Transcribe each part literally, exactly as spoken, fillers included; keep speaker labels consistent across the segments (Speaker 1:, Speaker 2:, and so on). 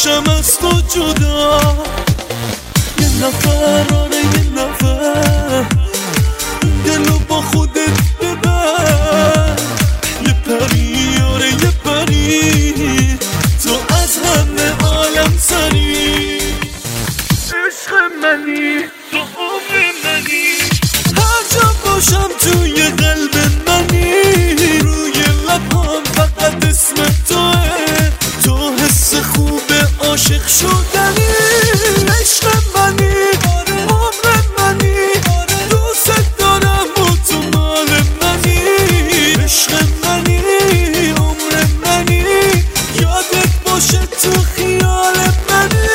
Speaker 1: نشم از تو جدا. یه نفر آره یه نفر دلو با خودت ببر. یه پری آره یه پری تو از همه عالم سری. عشق منی تو عمر منی هر جا باشم توی قلب منی. روی لبام فقط اسم توه تو حس خوب عاشق شدنی. عشق منی عمر منی دوست دارم و تو مال منی. عشق منی عمر منی یادت باشه تو خیال منی.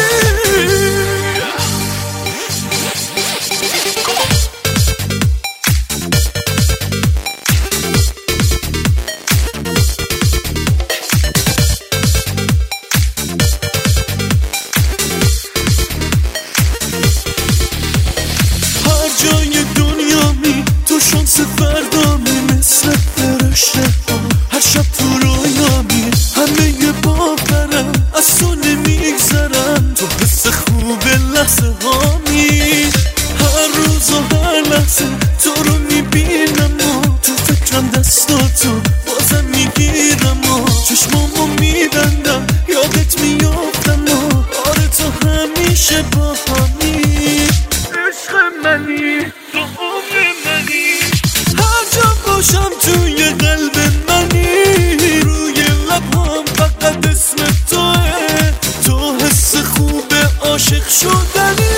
Speaker 1: جای دنیا می تو شانس فردا می مثل فرشته ها. هر شب تو رویا می همه یه باورم از تو نمیگذرم. تو حس خوب لحظه ها می هر روز و هر لحظه تو رو میبینم و تو فکرم دستاتو بازم میگیرم و چشمامو میبندم یادت میافتم و آره تو همیشه با همی. عشق منی تو عمر منی هر جا باشم توی قلب منی. روی لبام فقط اسم توه تو حس خوب عاشق شدنی.